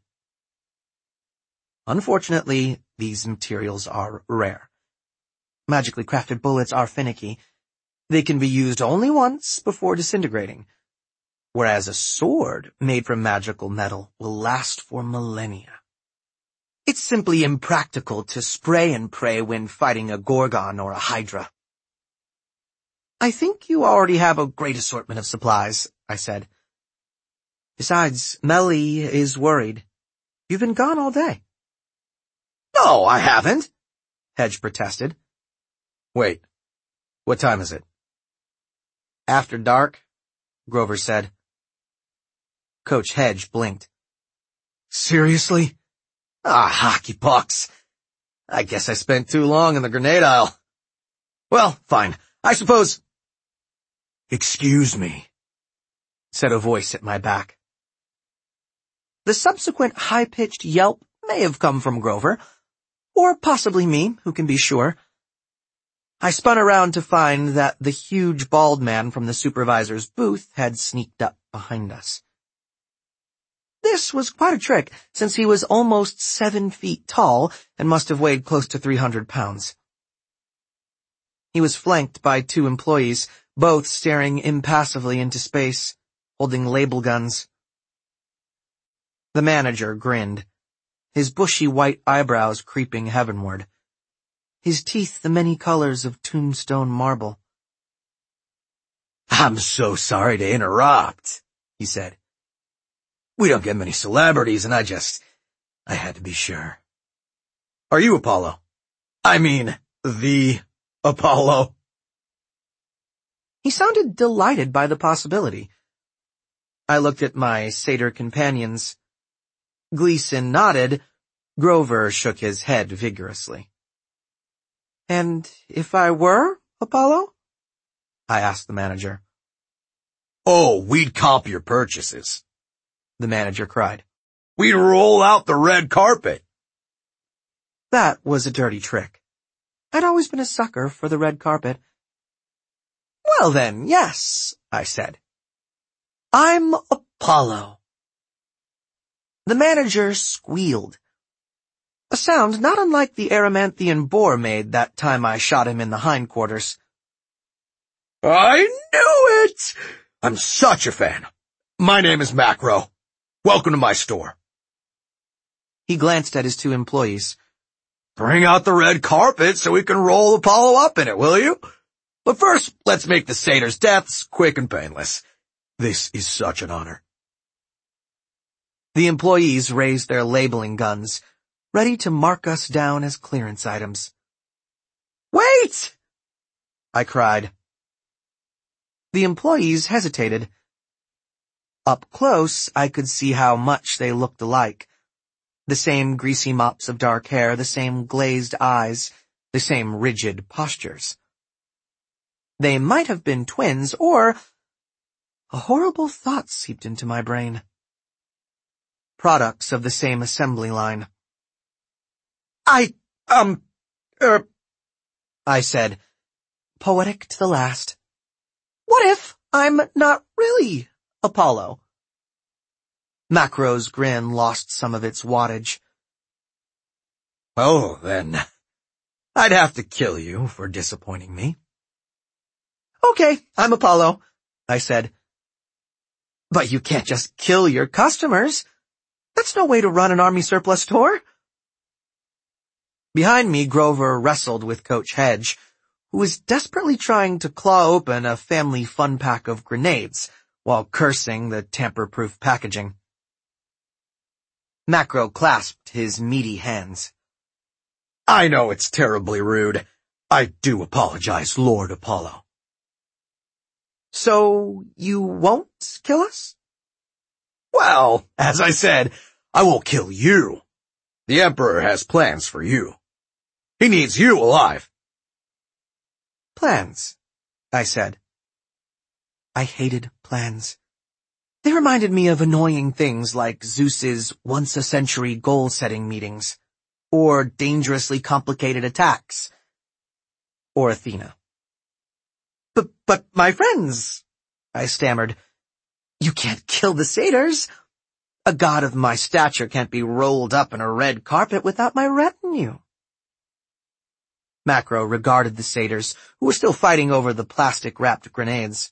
S2: Unfortunately, these materials are rare. Magically crafted bullets are finicky. They can be used only once before disintegrating, whereas a sword made from magical metal will last for millennia. It's simply impractical to spray and pray when fighting a Gorgon or a Hydra. I think you already have a great assortment of supplies, I said. Besides, Melly is worried. You've been gone all day.
S1: No, I haven't,
S2: Hedge protested.
S1: Wait, what time is it?
S2: After dark, Grover said. Coach Hedge blinked.
S1: Seriously? Ah, hockey pucks. I guess I spent too long in the grenade aisle. Well, fine. I suppose... Excuse me, said a voice at my back.
S2: The subsequent high-pitched yelp may have come from Grover, or possibly me, who can be sure. I spun around to find that the huge bald man from the supervisor's booth had sneaked up behind us. This was quite a trick, since he was almost 7 feet tall and must have weighed close to 300 pounds. He was flanked by 2 employees, both staring impassively into space, holding label guns. The manager grinned, his bushy white eyebrows creeping heavenward, his teeth the many colors of tombstone marble.
S1: I'm so sorry to interrupt, he said. We don't get many celebrities, and I had to be sure. Are you Apollo? I mean, the Apollo.
S2: He sounded delighted by the possibility. I looked at my satyr companions. Gleason nodded. Grover shook his head vigorously. And if I were Apollo? I asked the manager.
S1: Oh, we'd comp your purchases, the manager cried. We'd roll out the red carpet.
S2: That was a dirty trick. I'd always been a sucker for the red carpet. Well then, yes, I said. I'm Apollo. The manager squealed. A sound not unlike the Erymanthian boar made that time I shot him in the hindquarters.
S1: I knew it! I'm such a fan. My name is Macro. Welcome to my store.
S2: He glanced at his 2 employees.
S1: Bring out the red carpet so we can roll Apollo up in it, will you? But first, let's make the satyr's deaths quick and painless. This is such an honor.
S2: The employees raised their labeling guns, ready to mark us down as clearance items. Wait! I cried. The employees hesitated. Up close, I could see how much they looked alike. The same greasy mops of dark hair, the same glazed eyes, the same rigid postures. They might have been twins, or... A horrible thought seeped into my brain. Products of the same assembly line. I said, poetic to the last. What if I'm not really Apollo? Macro's grin lost some of its wattage.
S1: Oh, then, I'd have to kill you for disappointing me.
S2: Okay, I'm Apollo, I said. But you can't just kill your customers. That's no way to run an army surplus store. Behind me, Grover wrestled with Coach Hedge, who was desperately trying to claw open a family fun pack of grenades while cursing the tamper-proof packaging. Macro clasped his meaty hands.
S1: I know it's terribly rude. I do apologize, Lord Apollo.
S2: So you won't kill us?
S1: Well, as I said, I won't kill you. The Emperor has plans for you. He needs you alive.
S2: Plans, I said. I hated plans. They reminded me of annoying things like Zeus's once-a-century goal-setting meetings, or dangerously complicated attacks, or Athena. But my friends, I stammered, you can't kill the satyrs. A god of my stature can't be rolled up in a red carpet without my retinue. Macro regarded the satyrs, who were still fighting over the plastic-wrapped grenades.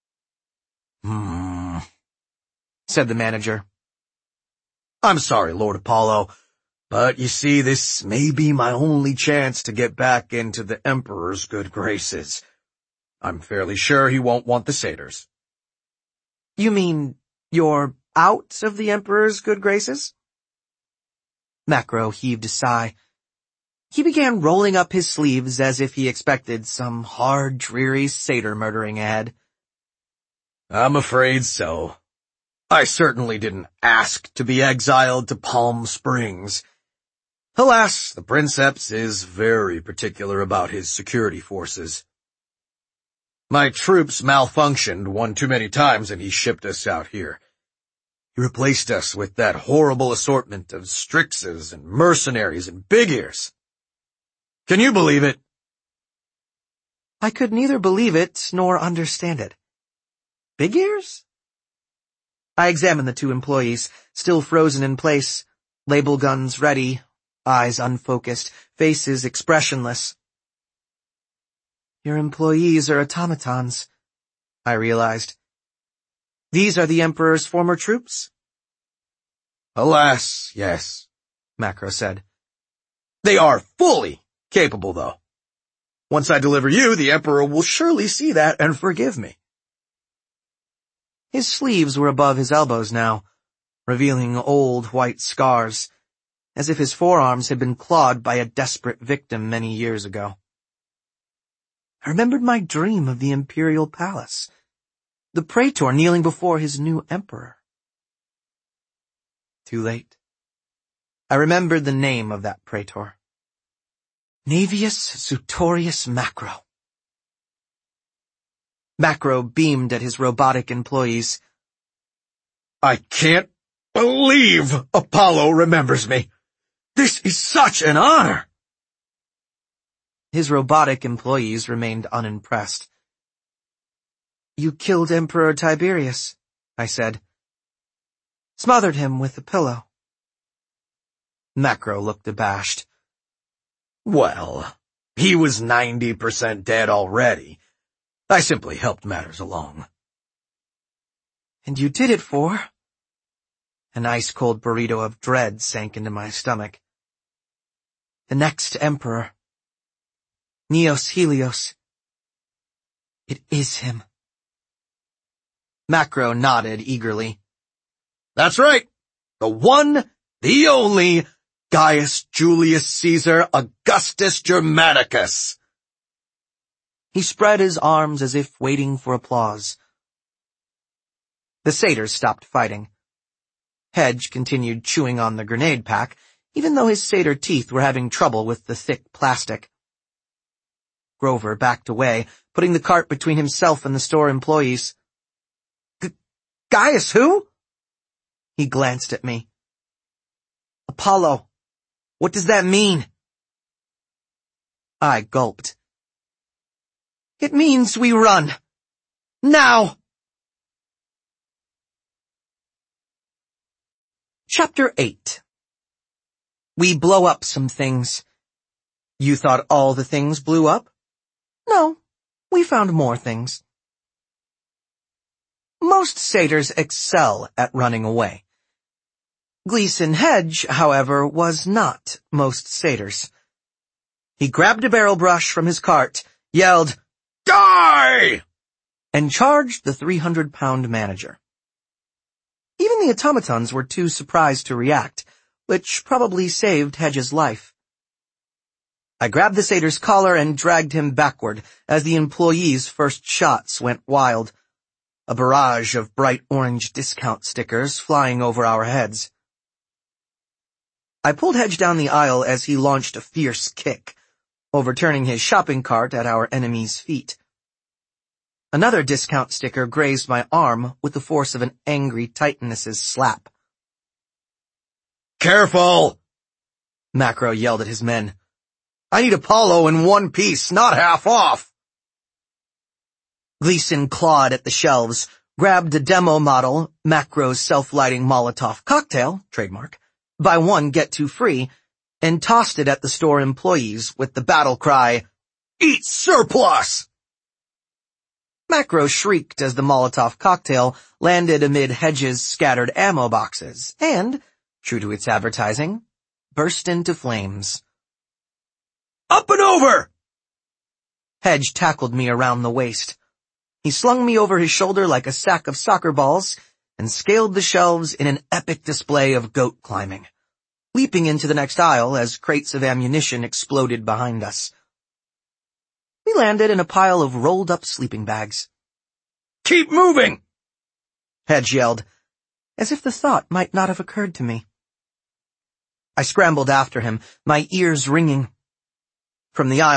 S1: Said the manager. I'm sorry, Lord Apollo, but you see, this may be my only chance to get back into the Emperor's good graces. I'm fairly sure he won't want the satyrs.
S2: You mean you're out of the Emperor's good graces? Macro heaved a sigh. He began rolling up his sleeves as if he expected some hard, dreary satyr murdering ahead.
S1: I'm afraid so. I certainly didn't ask to be exiled to Palm Springs. Alas, the princeps is very particular about his security forces. My troops malfunctioned one too many times and he shipped us out here. He replaced us with that horrible assortment of Strixes and mercenaries and big ears. Can you believe it?
S2: I could neither believe it nor understand it. Big ears? I examined the two employees, still frozen in place, label guns ready, eyes unfocused, faces expressionless. Your employees are automatons, I realized. These are the Emperor's former troops?
S1: Alas, yes,
S2: Macro said.
S1: They are fully capable, though. Once I deliver you, the Emperor will surely see that and forgive me.
S2: His sleeves were above his elbows now, revealing old white scars, as if his forearms had been clawed by a desperate victim many years ago. I remembered my dream of the Imperial Palace, the Praetor kneeling before his new emperor. Too late. I remembered the name of that Praetor. Naevius Sutorius Macro. Macro beamed at his robotic employees.
S1: I can't believe Apollo remembers me. This is such an honor.
S2: His robotic employees remained unimpressed. You killed Emperor Tiberius, I said. Smothered him with a pillow. Macro looked abashed.
S1: Well, he was 90% dead already. I simply helped matters along.
S2: And you did it for? An ice-cold burrito of dread sank into my stomach. The next emperor. Neos Helios. It is him. Macro nodded eagerly.
S1: That's right. The one, the only, Gaius Julius Caesar Augustus Germanicus.
S2: He spread his arms as if waiting for applause. The satyrs stopped fighting. Hedge continued chewing on the grenade pack, even though his satyr teeth were having trouble with the thick plastic. Grover backed away, putting the cart between himself and the store employees. Gaius who? He glanced at me. Apollo. What does that mean? I gulped. It means we run. Now! Chapter 8. We blow up some things. You thought all the things blew up? No, we found more things. Most satyrs excel at running away. Gleason Hedge, however, was not most satyrs. He grabbed a barrel brush from his cart, yelled, "Die!" and charged the 300-pound manager. Even the automatons were too surprised to react, which probably saved Hedge's life. I grabbed the satyr's collar and dragged him backward as the employee's first shots went wild, a barrage of bright orange discount stickers flying over our heads. I pulled Hedge down the aisle as he launched a fierce kick, overturning his shopping cart at our enemy's feet. Another discount sticker grazed my arm with the force of an angry Titaness's slap.
S1: Careful!
S2: Macro yelled at his men. I need Apollo in one piece, not half off. Gleason clawed at the shelves, grabbed a demo model, Macro's self-lighting Molotov cocktail, trademark, buy one, get two free, and tossed it at the store employees with the battle cry, "Eat surplus!" Macro shrieked as the Molotov cocktail landed amid Hedge's scattered ammo boxes and, true to its advertising, burst into flames.
S1: Up and over!
S2: Hedge tackled me around the waist. He slung me over his shoulder like a sack of soccer balls and scaled the shelves in an epic display of goat climbing, leaping into the next aisle as crates of ammunition exploded behind us. We landed in a pile of rolled-up sleeping bags.
S1: Keep moving!
S2: Hedge yelled, as if the thought might not have occurred to me.
S3: I scrambled after him, my ears ringing. From the aisle